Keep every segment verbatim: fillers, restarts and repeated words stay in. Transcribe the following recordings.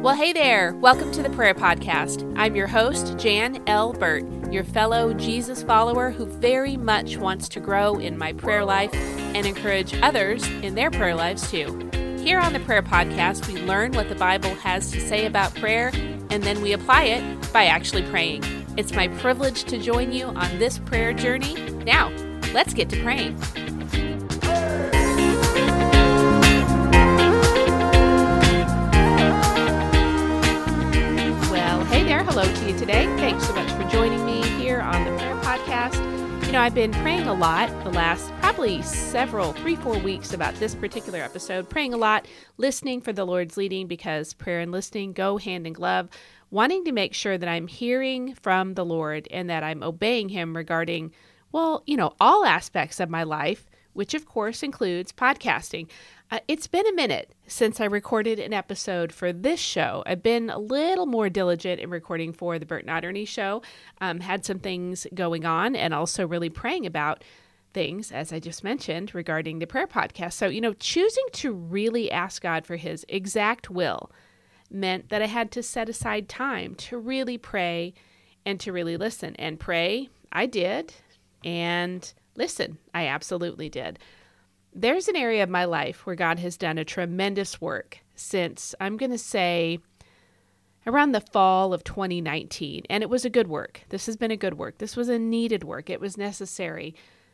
Well, hey there. Welcome to the Prayer Podcast. I'm your host, Jan L. Burt, your fellow Jesus follower who very much wants to grow in my prayer life and encourage others in their prayer lives too. Here on the Prayer Podcast, we learn what the Bible has to say about prayer, and then we apply it by actually praying. It's my privilege to join you on this prayer journey. Now, let's get to praying. Hello to you today. Thanks so much for joining me here on the Prayer Podcast. You know, I've been praying a lot the last probably several, three, four weeks about this particular episode, praying a lot, listening for the Lord's leading because prayer and listening go hand in glove, wanting to make sure that I'm hearing from the Lord and that I'm obeying Him regarding, well, you know, all aspects of my life, which of course includes podcasting. Uh, it's been a minute since I recorded an episode for this show. I've been a little more diligent in recording for the Burt Notterny show, um, had some things going on, and also really praying about things, as I just mentioned, regarding the Prayer Podcast. So, you know, choosing to really ask God for His exact will meant that I had to set aside time to really pray and to really listen. And pray, I did, and listen, I absolutely did. There's an area of my life where God has done a tremendous work since, I'm going to say, around the fall of twenty nineteen. And it was a good work. This has been a good work. This was a needed work. It was necessary.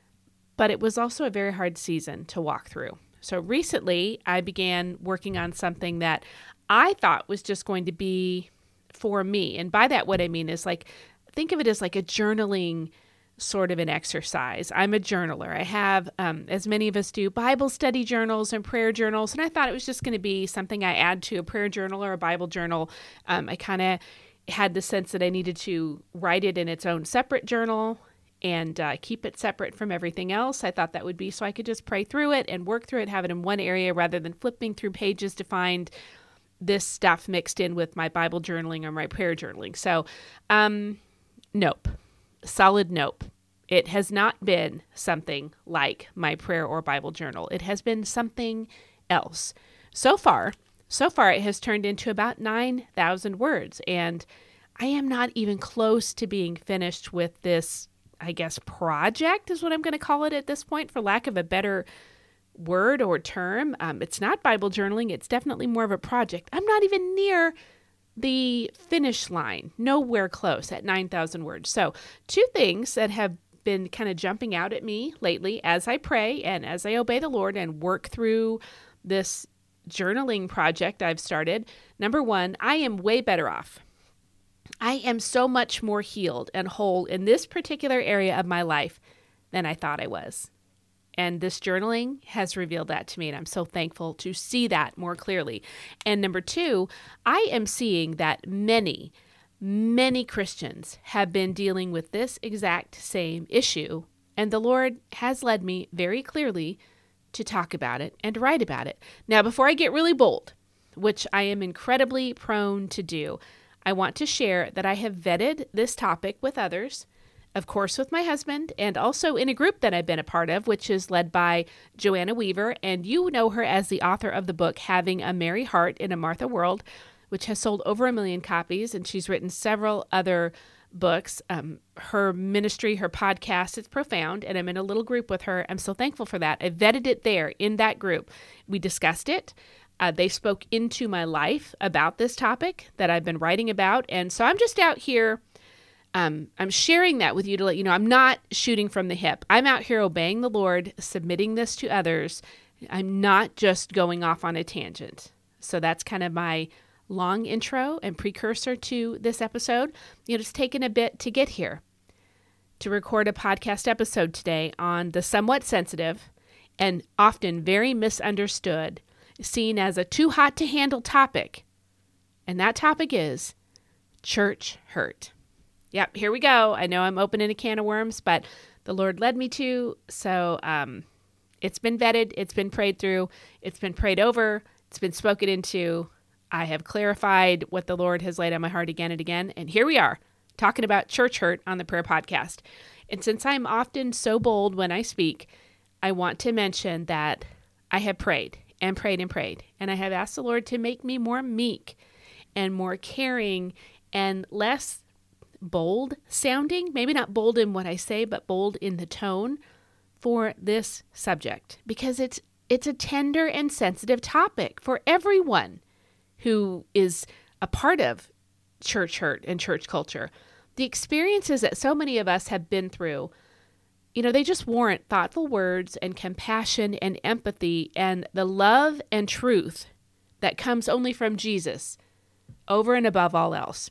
But it was also a very hard season to walk through. So recently, I began working on something that I thought was just going to be for me. And by that, what I mean is like, think of it as like a journaling sort of an exercise. I'm a journaler. I have, um, as many of us do, Bible study journals and prayer journals. And I thought it was just going to be something I add to a prayer journal or a Bible journal. Um, I kind of had the sense that I needed to write it in its own separate journal and uh, keep it separate from everything else. I thought that would be so I could just pray through it and work through it, have it in one area rather than flipping through pages to find this stuff mixed in with my Bible journaling or my prayer journaling. So, um, nope. Solid nope. It has not been something like my prayer or Bible journal. It has been something else. So far, so far it has turned into about nine thousand words, and I am not even close to being finished with this, I guess, project is what I'm going to call it at this point, for lack of a better word or term. Um, it's not Bible journaling. It's definitely more of a project. I'm not even near the finish line, nowhere close at nine thousand words. So two things that have been kind of jumping out at me lately as I pray and as I obey the Lord and work through this journaling project I've started. Number one, I am way better off. I am so much more healed and whole in this particular area of my life than I thought I was. And this journaling has revealed that to me, and I'm so thankful to see that more clearly. And number two, I am seeing that many, many Christians have been dealing with this exact same issue, and the Lord has led me very clearly to talk about it and write about it. Now, before I get really bold, which I am incredibly prone to do, I want to share that I have vetted this topic with others, of course, with my husband, and also in a group that I've been a part of, which is led by Joanna Weaver, and you know her as the author of the book, Having a Mary Heart in a Martha World, which has sold over a million copies, and she's written several other books. Um, her ministry, her podcast, it's profound, and I'm in a little group with her. I'm so thankful for that. I vetted it there in that group. We discussed it. Uh, they spoke into my life about this topic that I've been writing about, and so I'm just out here Um, I'm sharing that with you to let you know I'm not shooting from the hip. I'm out here obeying the Lord, submitting this to others. I'm not just going off on a tangent. So that's kind of my long intro and precursor to this episode. You know, it's taken a bit to get here, to record a podcast episode today on the somewhat sensitive and often very misunderstood, seen as a too hot to handle topic. And that topic is church hurt. Yep, here we go. I know I'm opening a can of worms, but the Lord led me to. So um, it's been vetted. It's been prayed through. It's been prayed over. It's been spoken into. I have clarified what the Lord has laid on my heart again and again. And here we are, talking about church hurt on the Prayer Podcast. And since I'm often so bold when I speak, I want to mention that I have prayed and prayed and prayed. And I have asked the Lord to make me more meek and more caring and less bold sounding, maybe not bold in what I say, but bold in the tone for this subject, because it's it's a tender and sensitive topic for everyone who is a part of church hurt and church culture. The experiences that so many of us have been through, you know, they just warrant thoughtful words and compassion and empathy and the love and truth that comes only from Jesus over and above all else.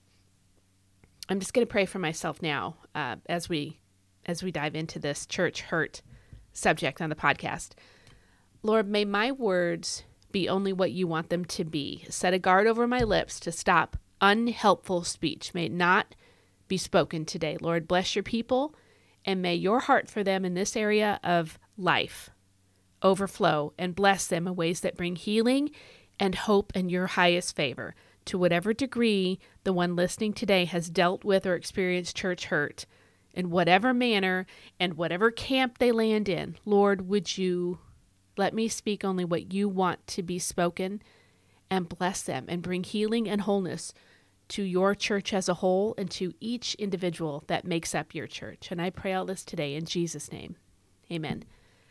I'm just going to pray for myself now uh, as we as we dive into this church hurt subject on the podcast. Lord, may my words be only what you want them to be. Set a guard over my lips to stop unhelpful speech. May it not be spoken today. Lord, bless your people, and may your heart for them in this area of life overflow and bless them in ways that bring healing and hope and your highest favor. To whatever degree the one listening today has dealt with or experienced church hurt, in whatever manner and whatever camp they land in, Lord, would you let me speak only what you want to be spoken, and bless them and bring healing and wholeness to your church as a whole and to each individual that makes up your church. And I pray all this today in Jesus' name. Amen.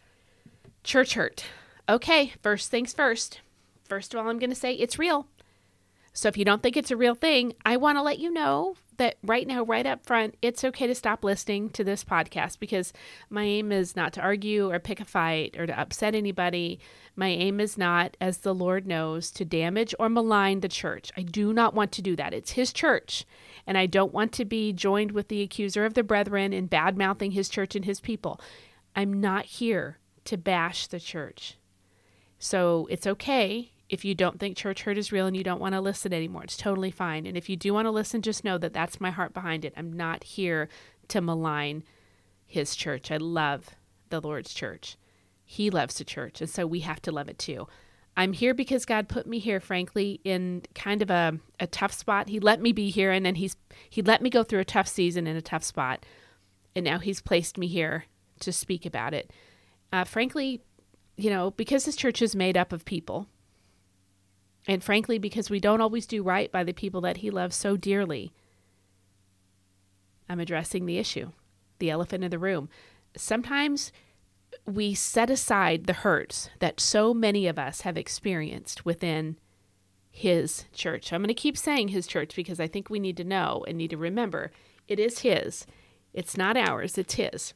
Church hurt. Okay, first things first. First of all, I'm going to say it's real. So if you don't think it's a real thing, I want to let you know that right now, right up front, it's okay to stop listening to this podcast, because my aim is not to argue or pick a fight or to upset anybody. My aim is not, as the Lord knows, to damage or malign the church. I do not want to do that. It's his church, and I don't want to be joined with the accuser of the brethren in bad-mouthing his church and his people. I'm not here to bash the church. So it's okay if you don't think church hurt is real and you don't want to listen anymore. It's totally fine. And if you do want to listen, just know that that's my heart behind it. I'm not here to malign his church. I love the Lord's church. He loves the church, and so we have to love it too. I'm here because God put me here, frankly, in kind of a, a tough spot. He let me be here, and then he's he let me go through a tough season in a tough spot, and now he's placed me here to speak about it. Uh, frankly, you know, because this church is made up of people, and frankly, because we don't always do right by the people that he loves so dearly, I'm addressing the issue, the elephant in the room. Sometimes we set aside the hurts that so many of us have experienced within his church. I'm going to keep saying his church because I think we need to know and need to remember it is his. It's not ours. It's his.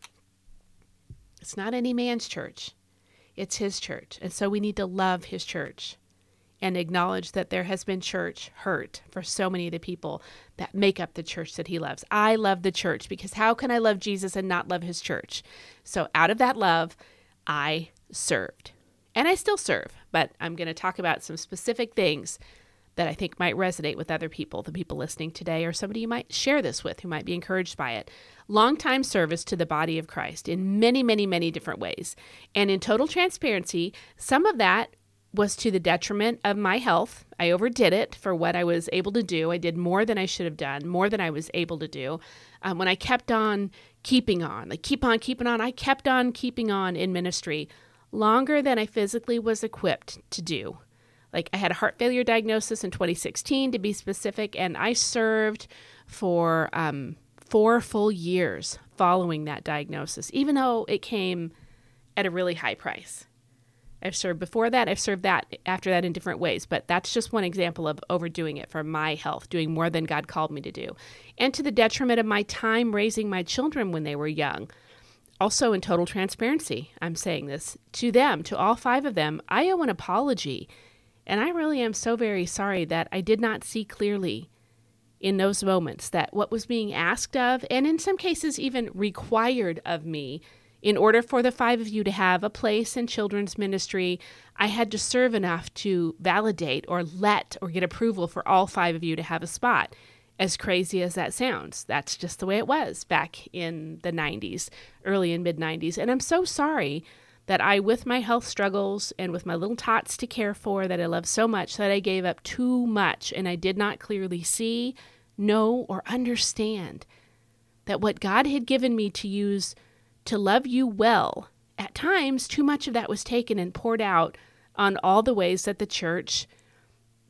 It's not any man's church. It's his church. And so we need to love his church and acknowledge that there has been church hurt for so many of the people that make up the church that he loves. I love the church because how can I love Jesus and not love his church? So out of that love, I served. And I still serve, but I'm going to talk about some specific things that I think might resonate with other people, the people listening today, or somebody you might share this with who might be encouraged by it. Long-time service to the body of Christ in many, many, many different ways. And in total transparency, some of that was to the detriment of my health. I overdid it for what I was able to do. I did more than I should have done, more than I was able to do. Um, when I kept on keeping on, like keep on keeping on, I kept on keeping on in ministry longer than I physically was equipped to do. Like I had a heart failure diagnosis in twenty sixteen, to be specific, and I served for um, four full years following that diagnosis, even though it came at a really high price. I've served before that. I've served that after that in different ways, but that's just one example of overdoing it for my health, doing more than God called me to do, and to the detriment of my time raising my children when they were young. Also, in total transparency, I'm saying this to them, to all five of them. I owe an apology, and I really am so very sorry that I did not see clearly in those moments that what was being asked of, and in some cases even required of me, in order for the five of you to have a place in children's ministry, I had to serve enough to validate or let or get approval for all five of you to have a spot. As crazy as that sounds, that's just the way it was back in the nineties, early and mid nineties. And I'm so sorry that I, with my health struggles and with my little tots to care for that I love so much, that I gave up too much and I did not clearly see, know, or understand that what God had given me to use to love you well, at times too much of that was taken and poured out on all the ways that the church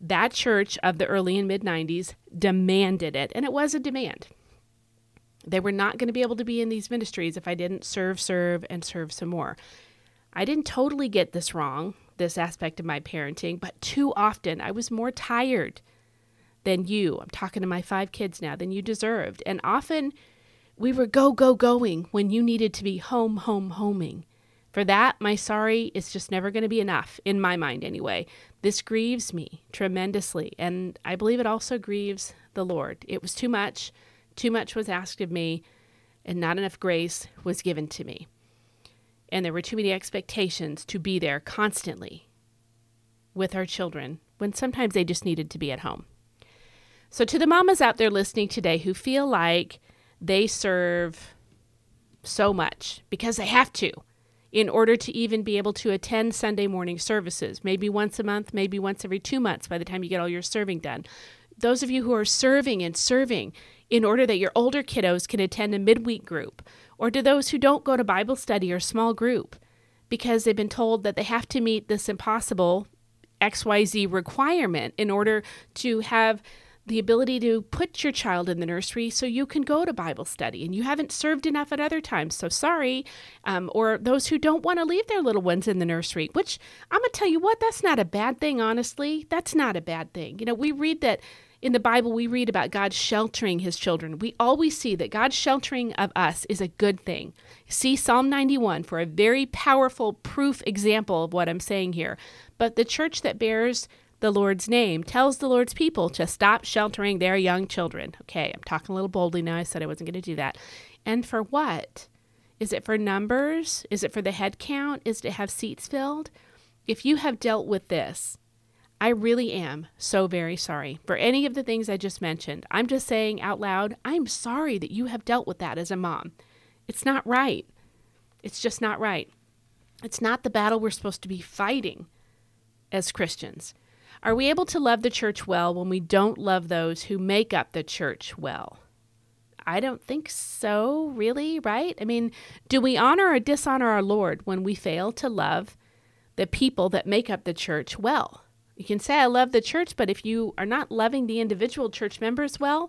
that church of the early and mid nineties demanded it, and it was a demand. They were not going to be able to be in these ministries if I didn't serve, serve, and serve some more. I didn't totally get this wrong, this aspect of my parenting, but too often I was more tired than you. I'm talking to my five kids now, than you deserved. And often we were go, go, going when you needed to be home, home, homing. For that, my sorry is just never going to be enough, in my mind anyway. This grieves me tremendously, and I believe it also grieves the Lord. It was too much. Too much was asked of me, and not enough grace was given to me. And there were too many expectations to be there constantly with our children when sometimes they just needed to be at home. So to the mamas out there listening today who feel like they serve so much because they have to in order to even be able to attend Sunday morning services, maybe once a month, maybe once every two months by the time you get all your serving done. Those of you who are serving and serving in order that your older kiddos can attend a midweek group, or to those who don't go to Bible study or small group because they've been told that they have to meet this impossible X Y Z requirement in order to have the ability to put your child in the nursery so you can go to Bible study, and you haven't served enough at other times, so sorry. Um, or those who don't want to leave their little ones in the nursery, which I'm going to tell you what, that's not a bad thing, honestly. That's not a bad thing. You know, we read that in the Bible, we read about God sheltering his children. We always see that God's sheltering of us is a good thing. See Psalm ninety-one for a very powerful proof example of what I'm saying here. But the church that bears the Lord's name tells the Lord's people to stop sheltering their young children. Okay, I'm talking a little boldly now. I said I wasn't going to do that. And for what? Is it for numbers? Is it for the head count? Is it to have seats filled? If you have dealt with this, I really am so very sorry for any of the things I just mentioned. I'm just saying out loud, I'm sorry that you have dealt with that as a mom. It's not right. It's just not right. It's not the battle we're supposed to be fighting as Christians. Are we able to love the church well when we don't love those who make up the church well? I don't think so, really, right? I mean, do we honor or dishonor our Lord when we fail to love the people that make up the church well? You can say, I love the church, but if you are not loving the individual church members well,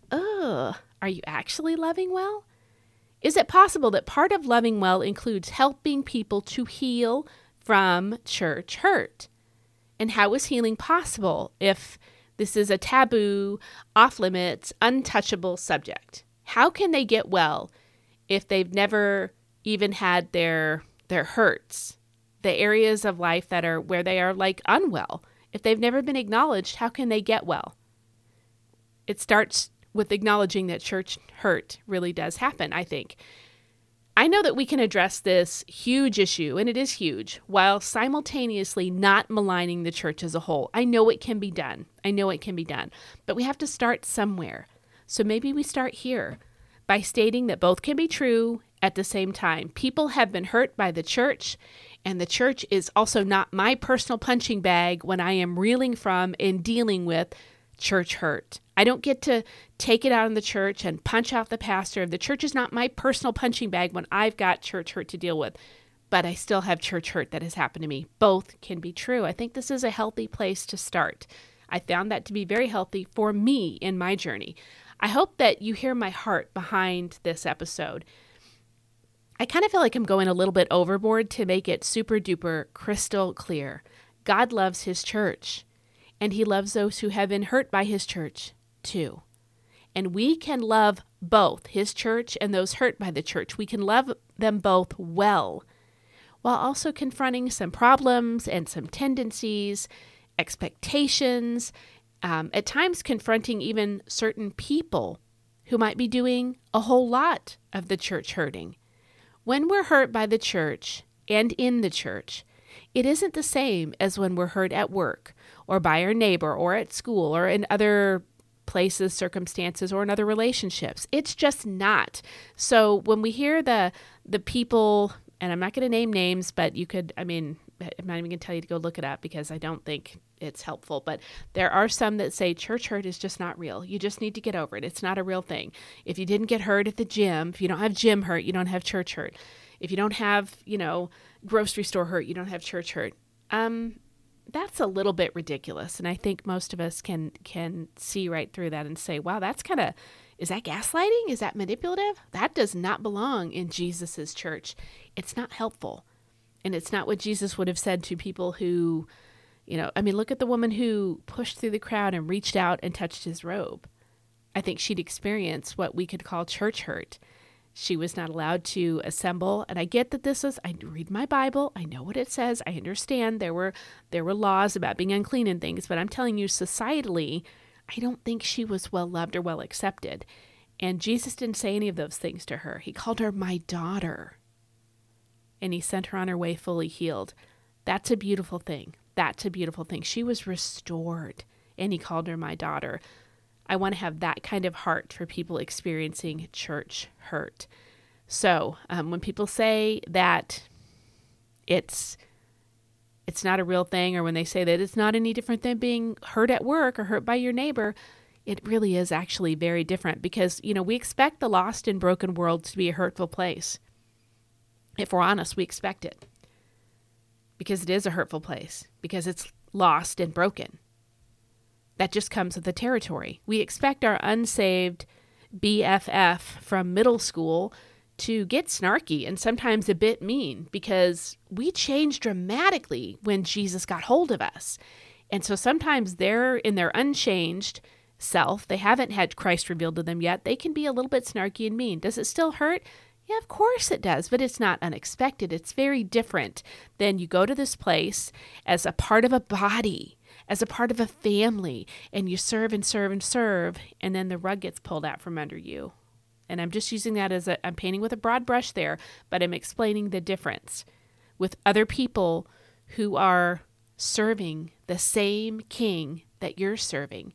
ugh, are you actually loving well? Is it possible that part of loving well includes helping people to heal from church hurt? And how is healing possible if this is a taboo, off-limits, untouchable subject? How can they get well if they've never even had their their hurts, the areas of life that are where they are like unwell? If they've never been acknowledged, how can they get well? It starts with acknowledging that church hurt really does happen, I think. I know that we can address this huge issue, and it is huge, while simultaneously not maligning the church as a whole. I know it can be done. I know it can be done. But we have to start somewhere. So maybe we start here by stating that both can be true at the same time. People have been hurt by the church, and the church is also not my personal punching bag when I am reeling from and dealing with church hurt. I don't get to take it out in the church and punch out the pastor. The church is not my personal punching bag when I've got church hurt to deal with, but I still have church hurt that has happened to me. Both can be true. I think this is a healthy place to start. I found that to be very healthy for me in my journey. I hope that you hear my heart behind this episode. I kind of feel like I'm going a little bit overboard to make it super duper crystal clear. God loves his church, and he loves those who have been hurt by his church too. And we can love both his church and those hurt by the church. We can love them both well, while also confronting some problems and some tendencies, expectations, um, at times confronting even certain people who might be doing a whole lot of the church hurting. When we're hurt by the church and in the church, it isn't the same as when we're hurt at work or by our neighbor or at school or in other places, circumstances, or in other relationships. It's just not. So when we hear the the people, and I'm not going to name names, but you could, I mean, I'm not even going to tell you to go look it up because I don't think it's helpful, but there are some that say church hurt is just not real. You just need to get over it. It's not a real thing. If you didn't get hurt at the gym, if you don't have gym hurt, you don't have church hurt. If you don't have, you know, grocery store hurt, you don't have church hurt. Um, that's a little bit ridiculous. And I think most of us can can see right through that and say, wow, that's kind of, is that gaslighting? Is that manipulative? That does not belong in Jesus's church. It's not helpful. And it's not what Jesus would have said to people who, you know, I mean, look at the woman who pushed through the crowd and reached out and touched his robe. I think she'd experienced what we could call church hurt. She was not allowed to assemble. And I get that this is, I read my Bible. I know what it says. I understand there were there were laws about being unclean and things. But I'm telling you, societally, I don't think she was well loved or well accepted. And Jesus didn't say any of those things to her. He called her my daughter. And he sent her on her way fully healed. That's a beautiful thing. That's a beautiful thing. She was restored. And he called her my daughter. I want to have that kind of heart for people experiencing church hurt. So um, when people say that it's it's not a real thing, or when they say that it's not any different than being hurt at work or hurt by your neighbor, it really is actually very different, because, you know, we expect the lost and broken world to be a hurtful place. If we're honest, we expect it, because it is a hurtful place, because it's lost and broken. That just comes with the territory. We expect our unsaved B F F from middle school to get snarky and sometimes a bit mean, because we changed dramatically when Jesus got hold of us. And so sometimes they're in their unchanged self. They haven't had Christ revealed to them yet. They can be a little bit snarky and mean. Does it still hurt? Yeah, of course it does, but it's not unexpected. It's very different than you go to this place as a part of a body, as a part of a family, and you serve and serve and serve, and then the rug gets pulled out from under you. And I'm just using that as a, I'm painting with a broad brush there, but I'm explaining the difference with other people who are serving the same king that you're serving.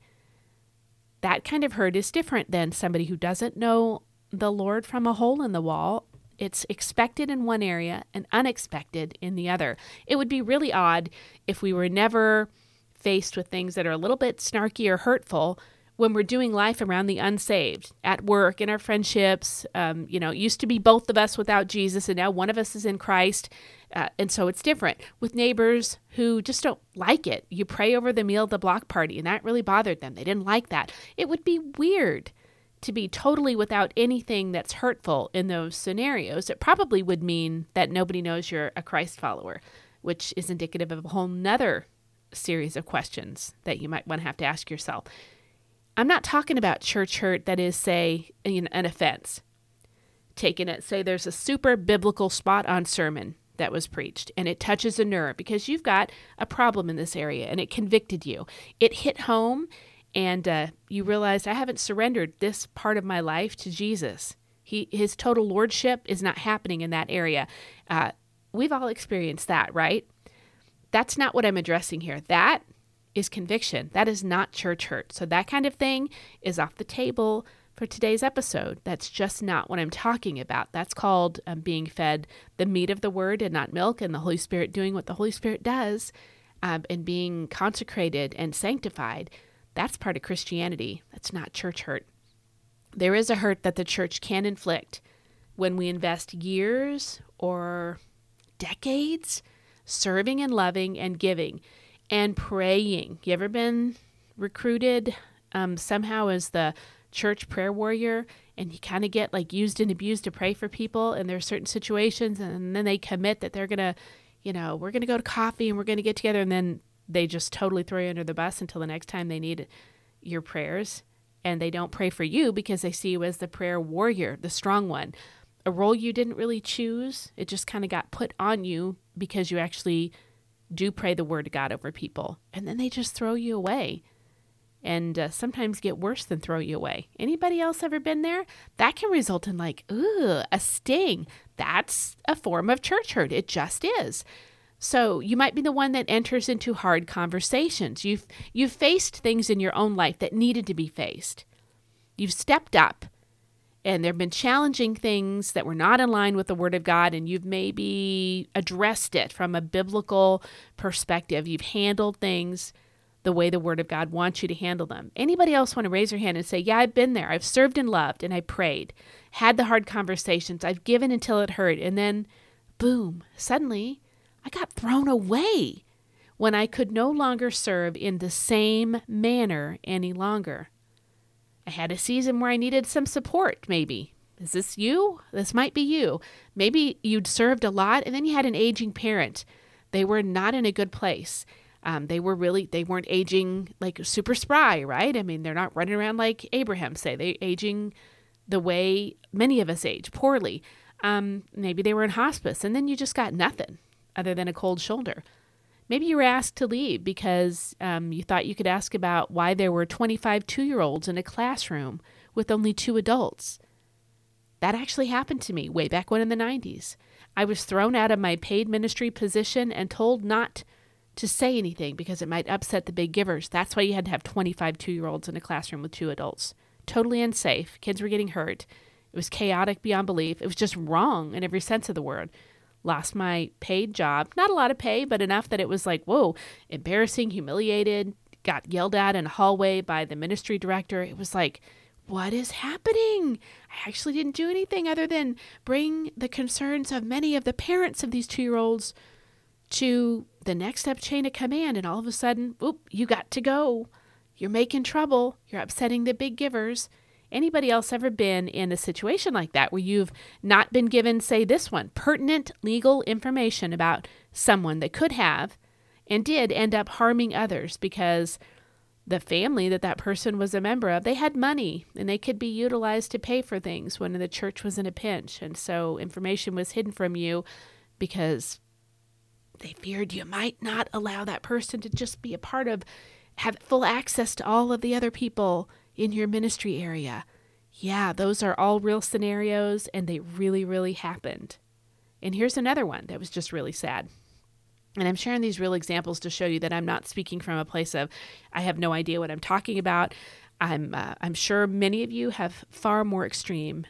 That kind of hurt is different than somebody who doesn't know the Lord from a hole in the wall. It's expected in one area and unexpected in the other. It would be really odd if we were never faced with things that are a little bit snarky or hurtful when we're doing life around the unsaved, at work, in our friendships. Um, you know, it used to be both of us without Jesus, and now one of us is in Christ. Uh, and so it's different with neighbors who just don't like it. You pray over the meal at the block party, and that really bothered them. They didn't like that. It would be weird to be totally without anything that's hurtful in those scenarios. It probably would mean that nobody knows you're a Christ follower, which is indicative of a whole nother series of questions that you might want to have to ask yourself. I'm not talking about church hurt that is, say, an offense. Taking it, say there's a super biblical spot on sermon that was preached, and it touches a nerve because you've got a problem in this area, and it convicted you. It hit home, and uh, you realized, I haven't surrendered this part of my life to Jesus. He, his total lordship is not happening in that area. Uh, we've all experienced that, right? That's not what I'm addressing here. That is conviction. That is not church hurt. So that kind of thing is off the table for today's episode. That's just not what I'm talking about. That's called um, being fed the meat of the word and not milk, and the Holy Spirit doing what the Holy Spirit does, um, and being consecrated and sanctified. That's part of Christianity. That's not church hurt. There is a hurt that the church can inflict when we invest years or decades serving and loving and giving and praying. You ever been recruited um, somehow as the church prayer warrior, and you kind of get like used and abused to pray for people, and there are certain situations, and then they commit that they're going to, you know, we're going to go to coffee and we're going to get together, and then they just totally throw you under the bus until the next time they need your prayers. And they don't pray for you because they see you as the prayer warrior, the strong one, a role you didn't really choose. It just kind of got put on you because you actually do pray the word of God over people. And then they just throw you away, and uh, sometimes get worse than throw you away. Anybody else ever been there? That can result in like, ooh, a sting. That's a form of church hurt. It just is. So you might be the one that enters into hard conversations. You've you've faced things in your own life that needed to be faced. You've stepped up, and there have been challenging things that were not in line with the Word of God, and you've maybe addressed it from a biblical perspective. You've handled things the way the Word of God wants you to handle them. Anybody else want to raise your hand and say, yeah, I've been there. I've served and loved, and I prayed, had the hard conversations. I've given until it hurt, and then, boom, suddenly I got thrown away. when I could no longer serve in the same manner any longer. I had a season where I needed some support, maybe. Is this you? This might be you. Maybe you'd served a lot and then you had an aging parent. They were not in a good place. Um, they were really, they weren't aging like super spry, right? I mean, they're not running around like Abraham say. They're aging the way many of us age, poorly. Um, maybe they were in hospice and then you just got nothing other than a cold shoulder. Maybe you were asked to leave because um, you thought you could ask about why there were twenty-five two-year-olds in a classroom with only two adults. That actually happened to me way back when in the nineties. I was thrown out of my paid ministry position and told not to say anything because it might upset the big givers. That's why you had to have twenty-five two-year-olds in a classroom with two adults. Totally unsafe. Kids were getting hurt. It was chaotic beyond belief. It was just wrong in every sense of the word. Lost my paid job. Not a lot of pay, but enough that it was like, whoa, embarrassing, humiliated, got yelled at in a hallway by the ministry director. It was like, what is happening? I actually didn't do anything other than bring the concerns of many of the parents of these two-year-olds to the next step chain of command. And all of a sudden, oop, you got to go. You're making trouble. You're upsetting the big givers. Anybody else ever been in a situation like that where you've not been given, say this one, pertinent legal information about someone that could have and did end up harming others because the family that that person was a member of, they had money and they could be utilized to pay for things when the church was in a pinch. And so information was hidden from you because they feared you might not allow that person to just be a part of, have full access to all of the other people in your ministry area. Yeah, those are all real scenarios and they really, really happened. And here's another one that was just really sad. And I'm sharing these real examples to show you that I'm not speaking from a place of, I have no idea what I'm talking about. I'm uh, I'm sure many of you have far more extreme,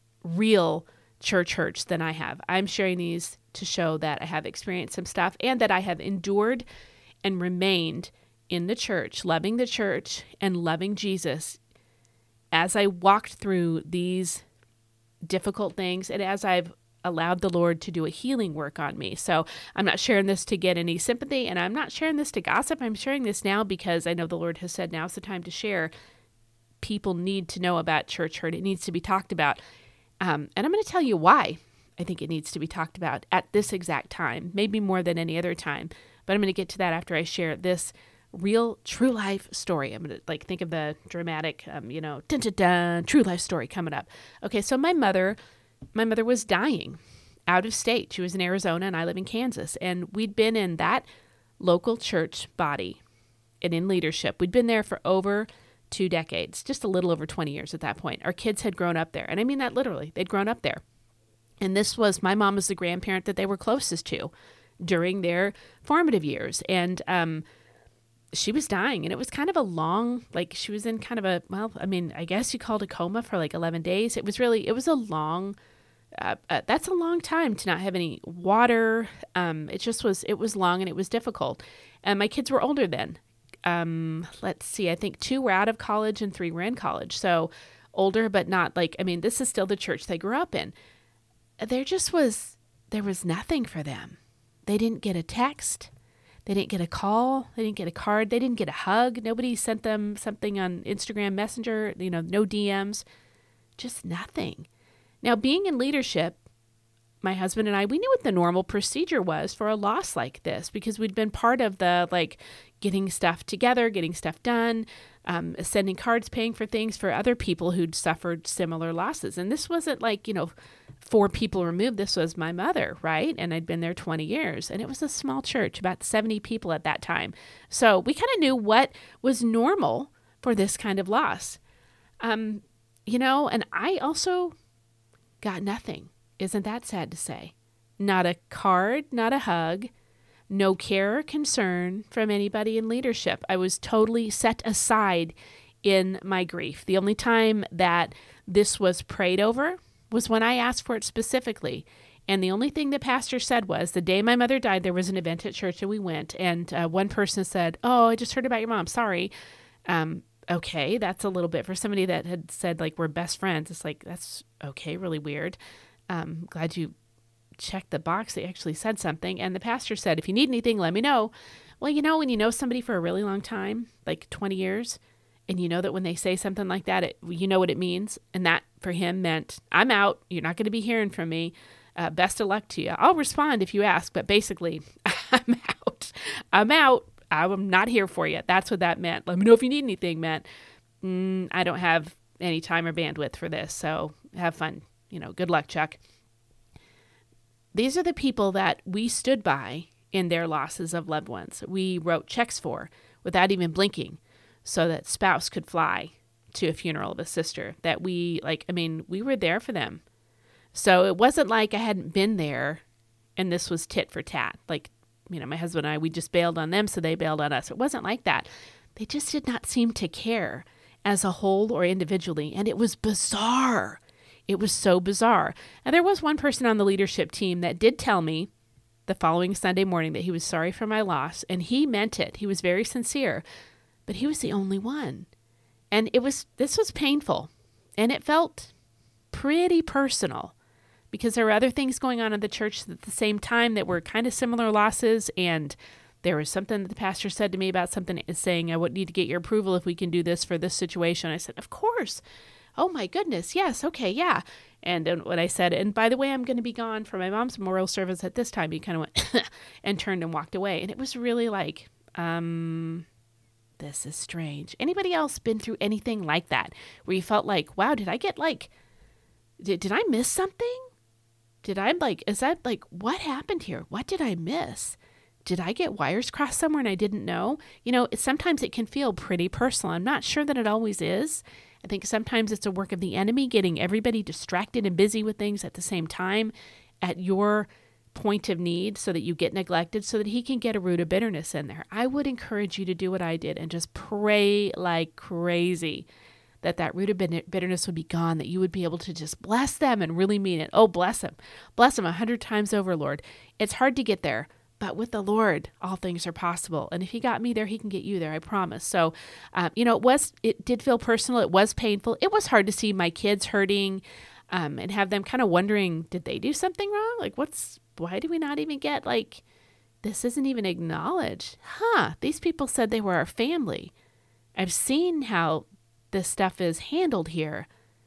real church hurts than I have. I'm sharing these to show that I have experienced some stuff and that I have endured and remained in the church, loving the church and loving Jesus as I walked through these difficult things and as I've allowed the Lord to do a healing work on me. So I'm not sharing this to get any sympathy and I'm not sharing this to gossip. I'm sharing this now because I know the Lord has said now's the time to share. People need to know about church hurt. It needs to be talked about. Um, and I'm going to tell you why I think it needs to be talked about at this exact time, maybe more than any other time. But I'm going to get to that after I share this real true life story. I'm going to like think of the dramatic, um, you know, dun, dun, dun, true life story coming up. Okay. So my mother, my mother was dying out of state. She was in Arizona and I live in Kansas. And we'd been in that local church body and in leadership. We'd been there for over two decades, just a little over twenty years at that point. Our kids had grown up there. And I mean that literally, they'd grown up there. And this was, my mom was the grandparent that they were closest to during their formative years. And, um, she was dying and it was kind of a long, like she was in kind of a, well, I mean, I guess you called a coma for like eleven days. It was really, it was a long, uh, uh, that's a long time to not have any water. Um, it just was, it was long and it was difficult. And my kids were older then. Um, let's see, I think two were out of college and three were in college. So older, but not like, I mean, this is still the church they grew up in. There just was, there was nothing for them. They didn't get a text. They didn't get a call. They didn't get a card. They didn't get a hug. Nobody sent them something on Instagram Messenger, you know, no D Ms, just nothing. Now, being in leadership, my husband and I, we knew what the normal procedure was for a loss like this because we'd been part of the, like, getting stuff together, getting stuff done, um, sending cards, paying for things for other people who'd suffered similar losses. And this wasn't like, you know, four people removed. This was my mother, right? And I'd been there twenty years. And it was a small church, about seventy people at that time. So we kind of knew what was normal for this kind of loss. Um, you know, and I also got nothing. Isn't that sad to say? Not a card, not a hug, no care or concern from anybody in leadership. I was totally set aside in my grief. The only time that this was prayed over was when I asked for it specifically. And the only thing the pastor said was, the day my mother died, there was an event at church and we went. And uh, one person said, "Oh, I just heard about your mom. Sorry." Um, okay, that's a little bit for somebody that had said, like, we're best friends. It's like, that's okay, really weird. Um, glad you checked the box. They actually said something. And the pastor said, "If you need anything, let me know." Well, you know, when you know somebody for a really long time, like twenty years, and you know that when they say something like that, it, you know what it means. And that for him meant, I'm out. You're not going to be hearing from me. Uh, best of luck to you. I'll respond if you ask, but basically, I'm out. I'm out. I'm not here for you. That's what that meant. Let me know if you need anything meant. Mm, I don't have any time or bandwidth for this, so have fun. You know, good luck, Chuck. These are the people that we stood by in their losses of loved ones. We wrote checks for without even blinking so that spouse could fly to a funeral of a sister. That we, like, I mean, we were there for them. So it wasn't like I hadn't been there and this was tit for tat. Like, you know, my husband and I, we just bailed on them, so they bailed on us. It wasn't like that. They just did not seem to care as a whole or individually. And it was bizarre. It was so bizarre. And there was one person on the leadership team that did tell me the following Sunday morning that he was sorry for my loss. And he meant it. He was very sincere. But he was the only one. And it was, this was painful. And it felt pretty personal, because there were other things going on in the church at the same time that were kind of similar losses. And there was something that the pastor said to me about something saying, I would need to get your approval if we can do this for this situation. I said, of course. Oh my goodness. Yes. Okay. Yeah. And then when I said, and by the way, I'm going to be gone for my mom's memorial service at this time, he kind of went and turned and walked away. And it was really like, um, this is strange. Anybody else been through anything like that where you felt like, wow, did I get like, did, did I miss something? Did I like, is that like, what happened here? What did I miss? Did I get wires crossed somewhere and I didn't know? You know, sometimes it can feel pretty personal. I'm not sure that it always is. I think sometimes it's a work of the enemy, getting everybody distracted and busy with things at the same time at your point of need so that you get neglected, so that he can get a root of bitterness in there. I would encourage you to do what I did and just pray like crazy that that root of bitterness would be gone, that you would be able to just bless them and really mean it. Oh, bless them. Bless them a hundred times over, Lord. It's hard to get there, but with the Lord, all things are possible. And if he got me there, he can get you there, I promise. So, um, you know, it was, it did feel personal. It was painful. It was hard to see my kids hurting um, and have them kind of wondering, did they do something wrong? Like, what's, why do we not even get, like, this isn't even acknowledged? Huh, these people said they were our family. I've seen how this stuff is handled here.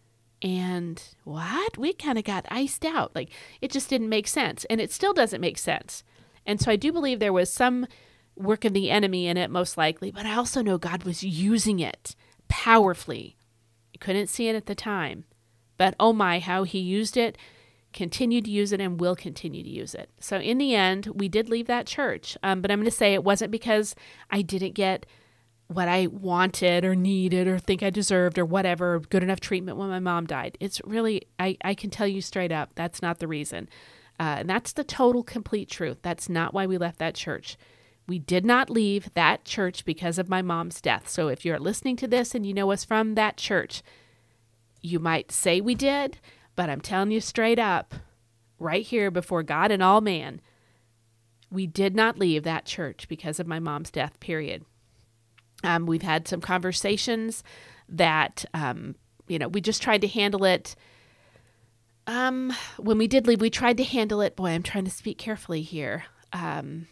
And what? We kind of got iced out. Like, it just didn't make sense. And it still doesn't make sense. And so I do believe there was some work of the enemy in it, most likely. But I also know God was using it powerfully. I couldn't see it at the time. But oh my, how he used it, continued to use it, and will continue to use it. So in the end, we did leave that church. Um, but I'm going to say it wasn't because I didn't get what I wanted or needed or think I deserved or whatever, good enough treatment when my mom died. It's really, I, I can tell you straight up, that's not the reason. Uh, and that's the total, complete truth. That's not why we left that church. We did not leave that church because of my mom's death. So if you're listening to this and you know us from that church, you might say we did, but I'm telling you straight up, right here before God and all man, we did not leave that church because of my mom's death, period. Um, we've had some conversations that, um, you know, we just tried to handle it. Um, when we did leave, we tried to handle it. Boy, I'm trying to speak carefully here. Um,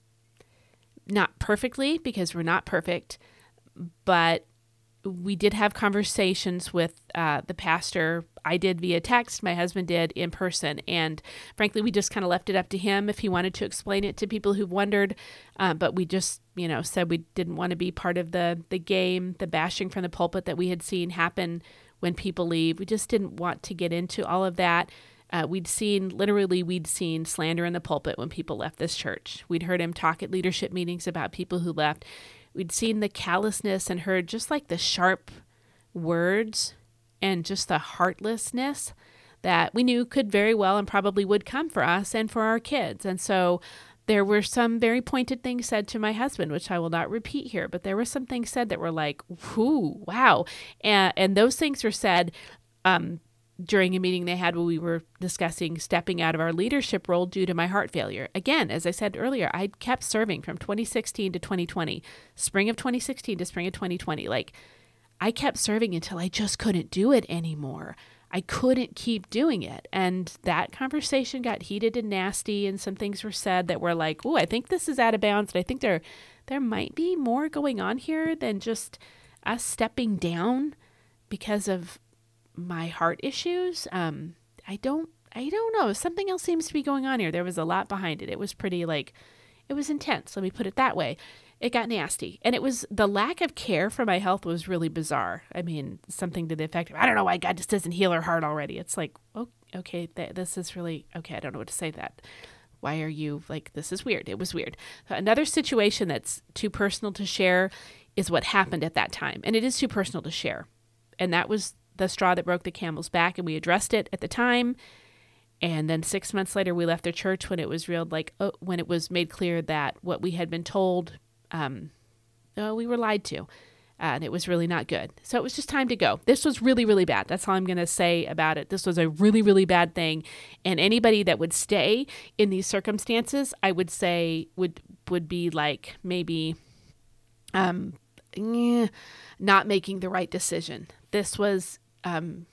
not perfectly, because we're not perfect, but we did have conversations with uh, the pastor. I did via text. My husband did in person. And frankly, we just kind of left it up to him if he wanted to explain it to people who wondered. Uh, but we just, you know, said we didn't want to be part of the the game, the bashing from the pulpit that we had seen happen when people leave. We just didn't want to get into all of that. Uh, we'd seen, literally, we'd seen slander in the pulpit when people left this church. We'd heard him talk at leadership meetings about people who left. We'd seen the callousness and heard just like the sharp words and just the heartlessness that we knew could very well and probably would come for us and for our kids. And so there were some very pointed things said to my husband, which I will not repeat here, but there were some things said that were like, whoo, wow. And, and those things were said um, during a meeting they had where we were discussing stepping out of our leadership role due to my heart failure. Again, as I said earlier, I kept serving from twenty sixteen to twenty twenty, spring of twenty sixteen to spring of twenty twenty. Like, I kept serving until I just couldn't do it anymore. I couldn't keep doing it. And that conversation got heated and nasty, and some things were said that were like, oh, I think this is out of bounds. And I think there, there might be more going on here than just us stepping down because of my heart issues. Um, I don't, I don't know. Something else seems to be going on here. There was a lot behind it. It was pretty like, it was intense. Let me put it that way. It got nasty. And it was, the lack of care for my health was really bizarre. I mean, something to the effect of, I don't know why God just doesn't heal her heart already. It's like, oh, okay, th- this is really, okay, I don't know what to say to that. Why are you like, this is weird. It was weird. Another situation that's too personal to share is what happened at that time. And it is too personal to share. And that was the straw that broke the camel's back. And we addressed it at the time. And then six months later, we left the church when it was real, like, oh, when it was made clear that what we had been told, um, oh, we were lied to. And it was really not good. So it was just time to go. This was really, really bad. That's all I'm going to say about it. This was a really, really bad thing. And anybody that would stay in these circumstances, I would say would would be like maybe um, eh, not making the right decision. This was um,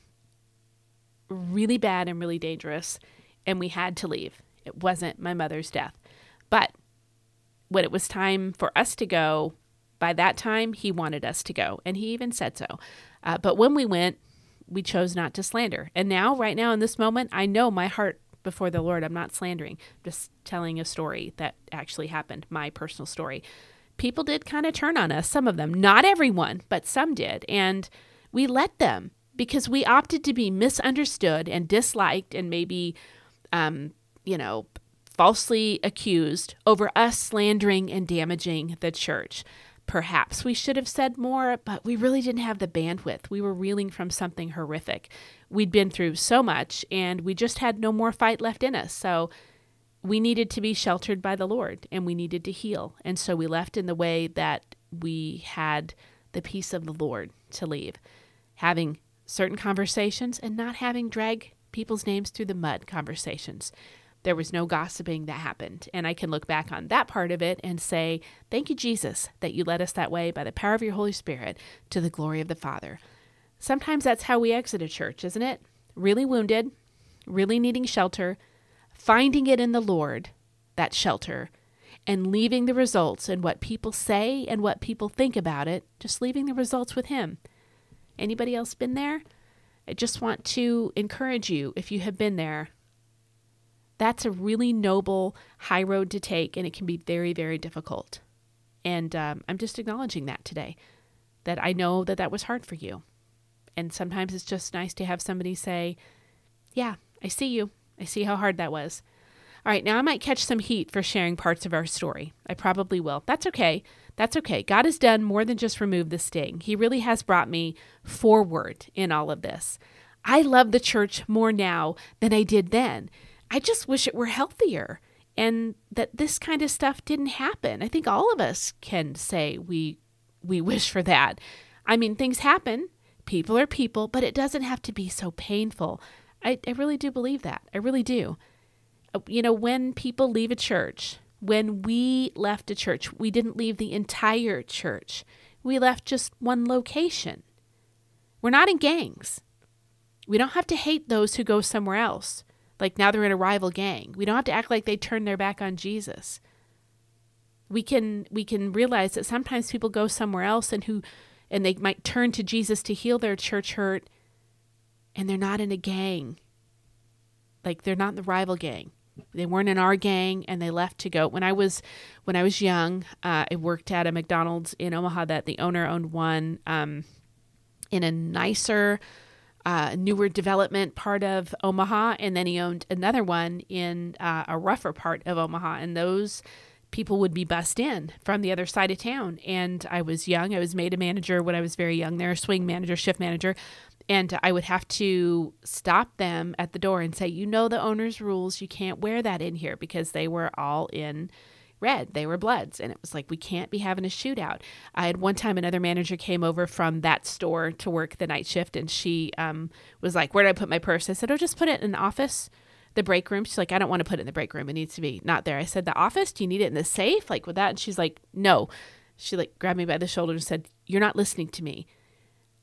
really bad and really dangerous. And we had to leave. It wasn't my mother's death. But when it was time for us to go, by that time, he wanted us to go, and he even said so. Uh, but when we went, we chose not to slander. And now, right now, in this moment, I know my heart before the Lord, I'm not slandering, just telling a story that actually happened, my personal story. People did kind of turn on us, some of them. Not everyone, but some did. And we let them because we opted to be misunderstood and disliked and maybe, um, you know, falsely accused over us slandering and damaging the church. Perhaps we should have said more, but we really didn't have the bandwidth. We were reeling from something horrific. We'd been through so much, and we just had no more fight left in us. So we needed to be sheltered by the Lord, and we needed to heal. And so we left in the way that we had the peace of the Lord to leave, having certain conversations and not having drag people's names through the mud conversations. There was no gossiping that happened. And I can look back on that part of it and say, thank you, Jesus, that you led us that way by the power of your Holy Spirit to the glory of the Father. Sometimes that's how we exit a church, isn't it? Really wounded, really needing shelter, finding it in the Lord, that shelter, and leaving the results in what people say and what people think about it, just leaving the results with Him. Anybody else been there? I just want to encourage you, if you have been there, that's a really noble, high road to take, and it can be very, very difficult. And um, I'm just acknowledging that today, that I know that that was hard for you. And sometimes it's just nice to have somebody say, yeah, I see you. I see how hard that was. All right, now I might catch some heat for sharing parts of our story. I probably will. That's okay. That's okay. God has done more than just remove the sting. He really has brought me forward in all of this. I love the church more now than I did then. I just wish it were healthier and that this kind of stuff didn't happen. I think all of us can say we we wish for that. I mean, things happen. People are people, but it doesn't have to be so painful. I, I really do believe that. I really do. You know, when people leave a church, when we left a church, we didn't leave the entire church. We left just one location. We're not in gangs. We don't have to hate those who go somewhere else. Like now they're in a rival gang. We don't have to act like they turned their back on Jesus. We can we can realize that sometimes people go somewhere else and who and they might turn to Jesus to heal their church hurt, and they're not in a gang. Like they're not in the rival gang. They weren't in our gang, and they left to go. When I was when I was young, uh, I worked at a McDonald's in Omaha that the owner owned one um, in a nicer, Uh, newer development part of Omaha, and then he owned another one in uh, a rougher part of Omaha, and those people would be bussed in from the other side of town. And I was young. I was made a manager when I was very young there, a swing manager, shift manager, and I would have to stop them at the door and say, you know the owner's rules, you can't wear that in here, because they were all in red. They were Bloods. And it was like, we can't be having a shootout. I had one time another manager came over from that store to work the night shift, and she um, was like, where did I put my purse? I said, oh, just put it in the office, the break room. She's like, I don't want to put it in the break room. It needs to be not there. I said, the office? Do you need it in the safe? Like with that? And she's like, no. She like grabbed me by the shoulder and said, you're not listening to me.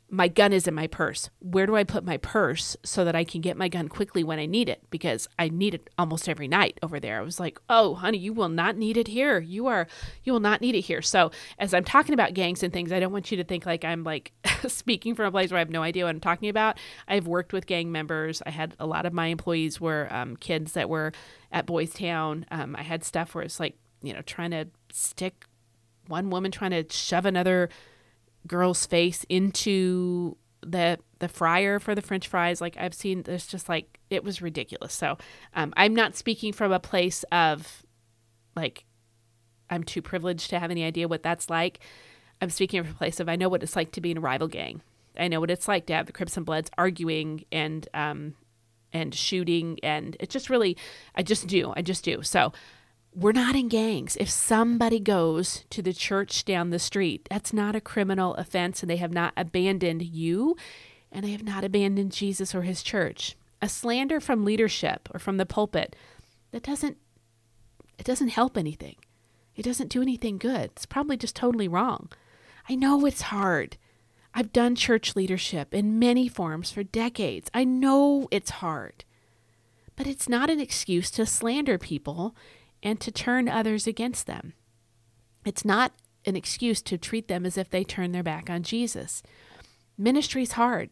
my gun is in my purse. Where do I put my purse so that I can get my gun quickly when I need it? Because I need it almost every night over there. I was like, oh, honey, you will not need it here. You are, you will not need it here. So as I'm talking about gangs and things, I don't want you to think like I'm like speaking from a place where I have no idea what I'm talking about. I've worked with gang members. I had a lot of my employees were um, kids that were at Boys Town. Um, I had stuff where it's like, you know, trying to stick one woman trying to shove another girl's face into the the fryer for the French fries. Like I've seen, there's just like, it was ridiculous. So um, I'm not speaking from a place of like, I'm too privileged to have any idea what that's like. I'm speaking from a place of, I know what it's like to be in a rival gang. I know what it's like to have the Crips and Bloods arguing and, um, and shooting. And it just really, I just do. I just do. So we're not in gangs. If somebody goes to the church down the street, that's not a criminal offense, and they have not abandoned you, and they have not abandoned Jesus or his church. A slander from leadership or from the pulpit, that doesn't, it doesn't help anything. It doesn't do anything good. It's probably just totally wrong. I know it's hard. I've done church leadership in many forms for decades. I know it's hard, but it's not an excuse to slander people and to turn others against them. It's not an excuse to treat them as if they turn their back on Jesus. Ministry's hard.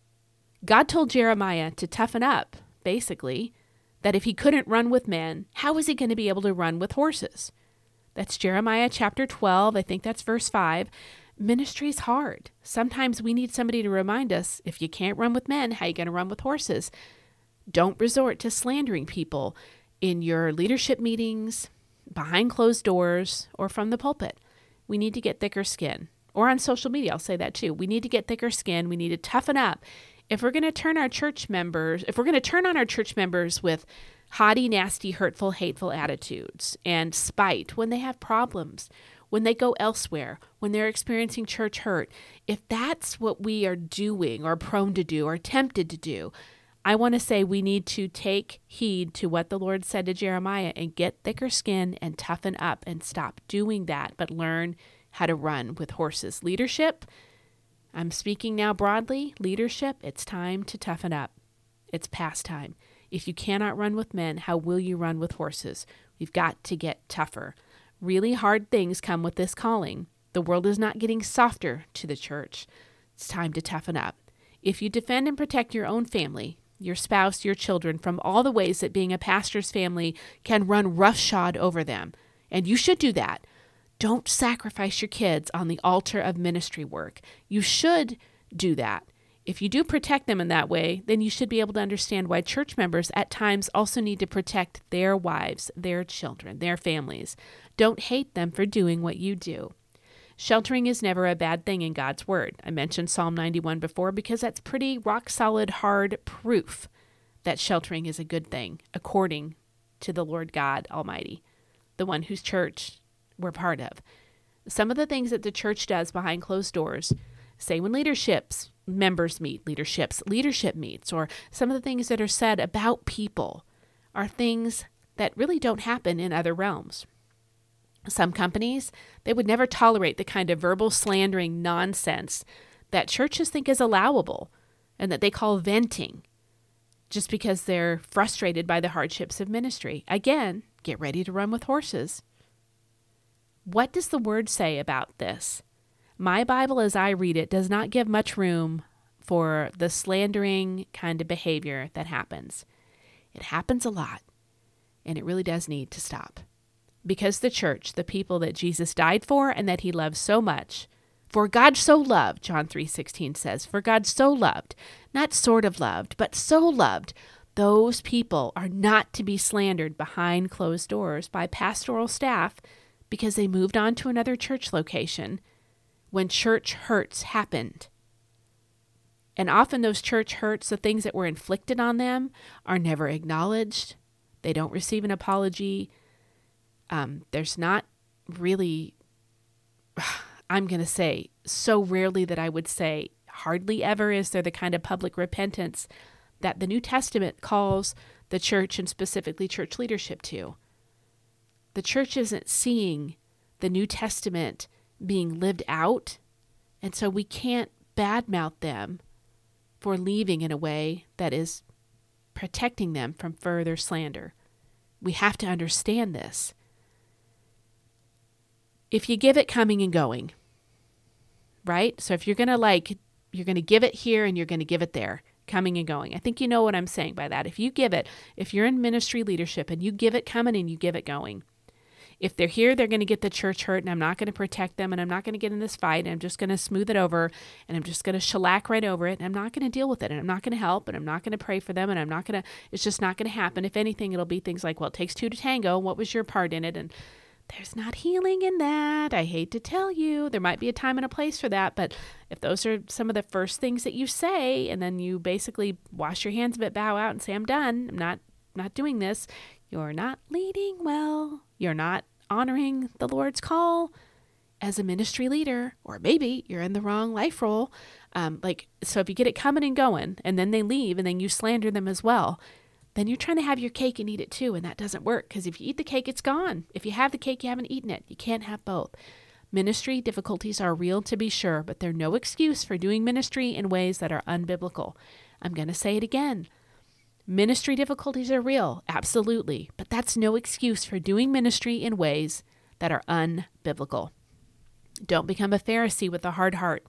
God told Jeremiah to toughen up, basically, that if he couldn't run with men, how was he going to be able to run with horses? That's Jeremiah chapter twelve. I think that's verse five. Ministry's hard. Sometimes we need somebody to remind us, if you can't run with men, how are you going to run with horses? Don't resort to slandering people in your leadership meetings, behind closed doors, or from the pulpit. We need to get thicker skin. Or on social media, I'll say that too. We need to get thicker skin. We need to toughen up. If we're going to turn our church members, if we're going to turn on our church members with haughty, nasty, hurtful, hateful attitudes and spite when they have problems, when they go elsewhere, when they're experiencing church hurt, if that's what we are doing or prone to do or tempted to do, I want to say we need to take heed to what the Lord said to Jeremiah and get thicker skin and toughen up and stop doing that, but learn how to run with horses. Leadership, I'm speaking now broadly, leadership, it's time to toughen up. It's past time. If you cannot run with men, how will you run with horses? We've got to get tougher. Really hard things come with this calling. The world is not getting softer to the church. It's time to toughen up. If you defend and protect your own family, your spouse, your children, from all the ways that being a pastor's family can run roughshod over them, and you should do that, don't sacrifice your kids on the altar of ministry work. You should do that. If you do protect them in that way, then you should be able to understand why church members at times also need to protect their wives, their children, their families. Don't hate them for doing what you do. Sheltering is never a bad thing in God's word. I mentioned Psalm ninety-one before because that's pretty rock-solid, hard proof that sheltering is a good thing, according to the Lord God Almighty, the one whose church we're part of. Some of the things that the church does behind closed doors, say when leaderships, members meet, leaderships, leadership meets, or some of the things that are said about people are things that really don't happen in other realms. Some companies, they would never tolerate the kind of verbal slandering nonsense that churches think is allowable and that they call venting just because they're frustrated by the hardships of ministry. Again, get ready to run with horses. What does the word say about this? My Bible, as I read it, does not give much room for the slandering kind of behavior that happens. It happens a lot, and it really does need to stop. Because the church, the people that Jesus died for and that he loves so much, for God so loved, John three sixteen says, for God so loved, not sort of loved, but so loved, those people are not to be slandered behind closed doors by pastoral staff because they moved on to another church location when church hurts happened. And often those church hurts, the things that were inflicted on them, are never acknowledged. They don't receive an apology. Um, there's not really, I'm going to say, so rarely that I would say hardly ever is there the kind of public repentance that the New Testament calls the church and specifically church leadership to. The church isn't seeing the New Testament being lived out, and so we can't badmouth them for leaving in a way that is protecting them from further slander. We have to understand this. If you give it coming and going, right? So if you're going to like, you're going to give it here and you're going to give it there, coming and going. I think you know what I'm saying by that. If you give it, if you're in ministry leadership and you give it coming and you give it going, if they're here, they're going to get the church hurt, and I'm not going to protect them, and I'm not going to get in this fight, and I'm just going to smooth it over, and I'm just going to shellac right over it, and I'm not going to deal with it, and I'm not going to help, and I'm not going to pray for them, and I'm not going to, it's just not going to happen. If anything, it'll be things like, well, it takes two to tango. What was your part in it? And there's not healing in that. I hate to tell you. There might be a time and a place for that, but if those are some of the first things that you say, and then you basically wash your hands of it, bow out, and say, I'm done, I'm not, not doing this, you're not leading well. You're not honoring the Lord's call as a ministry leader, or maybe you're in the wrong life role. Um, like, so if you get it coming and going, and then they leave, and then you slander them as well, then you're trying to have your cake and eat it too, and that doesn't work, because if you eat the cake, it's gone. If you have the cake, you haven't eaten it. You can't have both. Ministry difficulties are real, to be sure, but they're no excuse for doing ministry in ways that are unbiblical. I'm going to say it again. Ministry difficulties are real, absolutely, but that's no excuse for doing ministry in ways that are unbiblical. Don't become a Pharisee with a hard heart.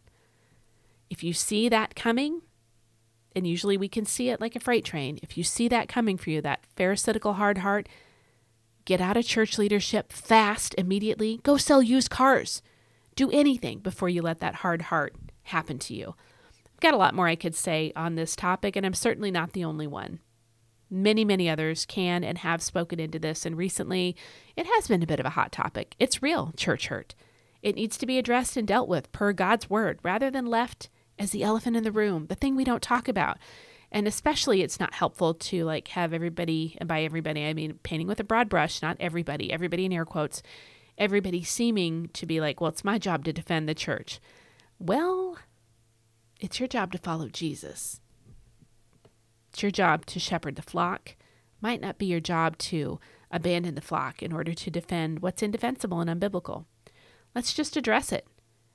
If you see that coming, and usually we can see it like a freight train, if you see that coming for you, that pharisaical hard heart, get out of church leadership fast, immediately. Go sell used cars. Do anything before you let that hard heart happen to you. Got a lot more I could say on this topic, and I'm certainly not the only one. Many, many others can and have spoken into this, and recently it has been a bit of a hot topic. It's real, church hurt. It needs to be addressed and dealt with per God's word, rather than left as the elephant in the room, the thing we don't talk about. And especially it's not helpful to like have everybody, and by everybody I mean painting with a broad brush, not everybody, everybody in air quotes, everybody seeming to be like, well, it's my job to defend the church. Well, it's your job to follow Jesus. It's your job to shepherd the flock. Might not be your job to abandon the flock in order to defend what's indefensible and unbiblical. Let's just address it.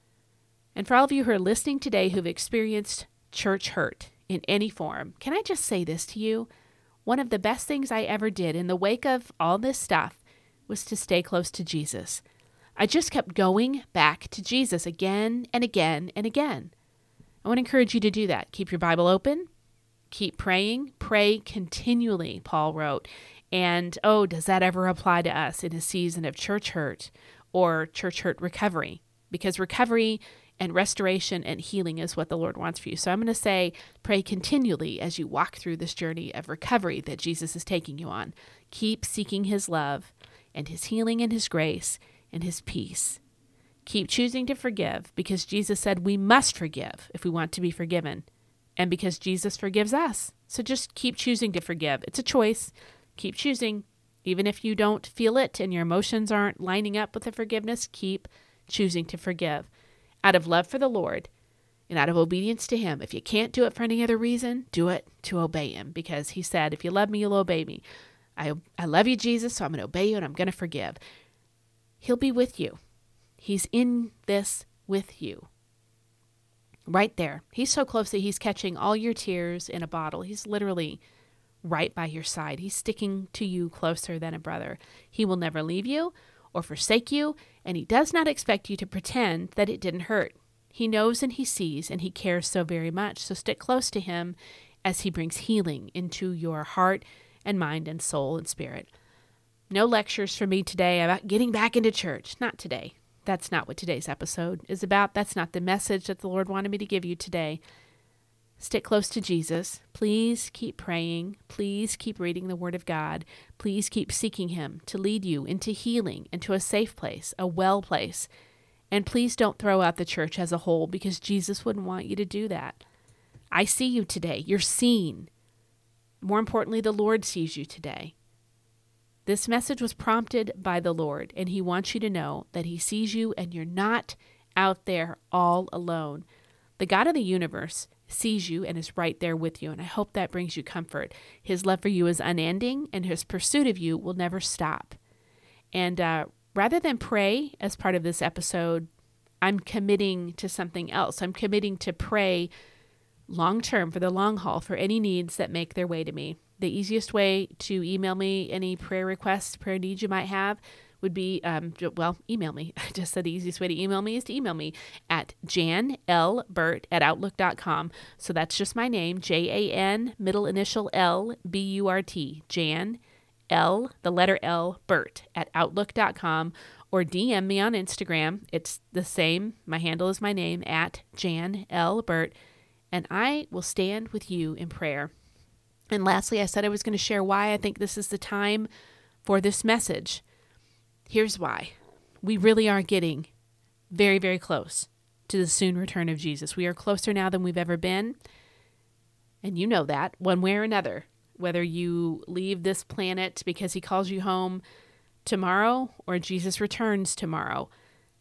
And for all of you who are listening today who've experienced church hurt in any form, can I just say this to you? One of the best things I ever did in the wake of all this stuff was to stay close to Jesus. I just kept going back to Jesus again and again and again. I want to encourage you to do that. Keep your Bible open. Keep praying. Pray continually, Paul wrote. And, oh, does that ever apply to us in a season of church hurt or church hurt recovery? Because recovery and restoration and healing is what the Lord wants for you. So I'm going to say, pray continually as you walk through this journey of recovery that Jesus is taking you on. Keep seeking his love and his healing and his grace and his peace. Keep choosing to forgive, because Jesus said we must forgive if we want to be forgiven, and because Jesus forgives us. So just keep choosing to forgive. It's a choice. Keep choosing. Even if you don't feel it and your emotions aren't lining up with the forgiveness, keep choosing to forgive. Out of love for the Lord and out of obedience to him. If you can't do it for any other reason, do it to obey him, because he said, if you love me, you'll obey me. I, I love you, Jesus, so I'm going to obey you and I'm going to forgive. He'll be with you. He's in this with you. Right there. He's so close that he's catching all your tears in a bottle. He's literally right by your side. He's sticking to you closer than a brother. He will never leave you or forsake you, and he does not expect you to pretend that it didn't hurt. He knows and he sees, and he cares so very much. So stick close to him as he brings healing into your heart and mind and soul and spirit. No lectures from me today about getting back into church. Not today. That's not what today's episode is about. That's not the message that the Lord wanted me to give you today. Stick close to Jesus. Please keep praying. Please keep reading the Word of God. Please keep seeking him to lead you into healing, into a safe place, a well place. And please don't throw out the church as a whole, because Jesus wouldn't want you to do that. I see you today. You're seen. More importantly, the Lord sees you today. This message was prompted by the Lord, and he wants you to know that he sees you and you're not out there all alone. The God of the universe sees you and is right there with you, and I hope that brings you comfort. His love for you is unending, and his pursuit of you will never stop. And uh, rather than pray as part of this episode I'm committing to something else. I'm committing to pray long term for the long haul for any needs that make their way to me. The easiest way to email me any prayer requests, prayer needs you might have would be, um, well, email me. I just said the easiest way to email me is to email me at janlburt at outlook dot com. So that's just my name, J A N, middle initial L, B U R T, Jan, L, the letter L, Burt at outlook dot com, or D M me on Instagram. It's the same. My handle is my name, at Jan L. Burt, and I will stand with you in prayer. And lastly, I said I was going to share why I think this is the time for this message. Here's why. We really are getting very, very close to the soon return of Jesus. We are closer now than we've ever been. And you know that one way or another, whether you leave this planet because he calls you home tomorrow or Jesus returns tomorrow,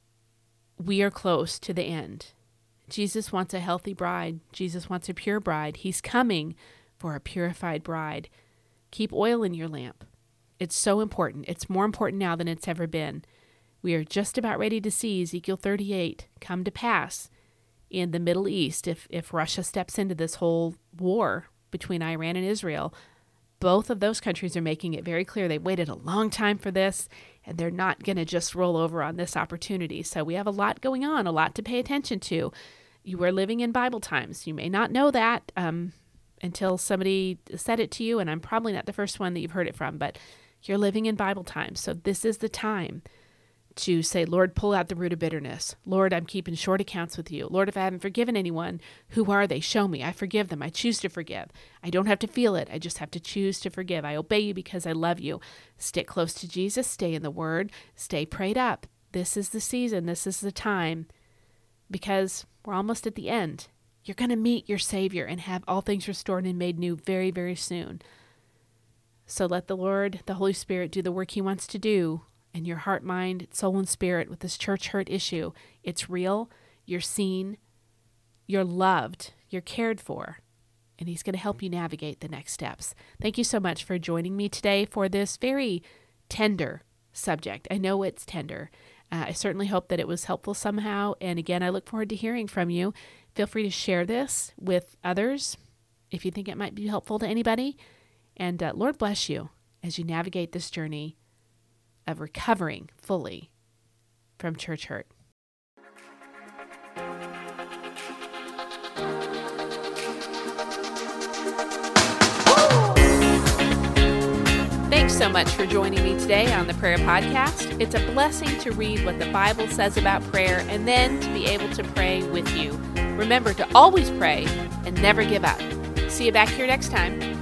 we are close to the end. Jesus wants a healthy bride. Jesus wants a pure bride. He's coming for a purified bride. Keep oil in your lamp. It's so important. It's more important now than it's ever been. We are just about ready to see Ezekiel thirty-eight come to pass in the Middle East. If, if Russia steps into this whole war between Iran and Israel, both of those countries are making it very clear they waited a long time for this, and they're not going to just roll over on this opportunity. So we have a lot going on, a lot to pay attention to. You are living in Bible times. You may not know that um, until somebody said it to you, and I'm probably not the first one that you've heard it from, but you're living in Bible times. So this is the time to say, Lord, pull out the root of bitterness. Lord, I'm keeping short accounts with you. Lord, if I haven't forgiven anyone, who are they? Show me. I forgive them. I choose to forgive. I don't have to feel it. I just have to choose to forgive. I obey you because I love you. Stick close to Jesus. Stay in the Word. Stay prayed up. This is the season. This is the time, because we're almost at the end. You're going to meet your Savior and have all things restored and made new very, very soon. So let the Lord, the Holy Spirit, do the work he wants to do in your heart, mind, soul, and spirit with this church hurt issue. It's real. You're seen. You're loved. You're cared for. And he's going to help you navigate the next steps. Thank you so much for joining me today for this very tender subject. I know it's tender. Uh, I certainly hope that it was helpful somehow. And again, I look forward to hearing from you. Feel free to share this with others if you think it might be helpful to anybody. And uh, Lord bless you as you navigate this journey of recovering fully from church hurt. Thanks so much for joining me today on the Prayer Podcast. It's a blessing to read what the Bible says about prayer and then to be able to pray with you. Remember to always pray and never give up. See you back here next time.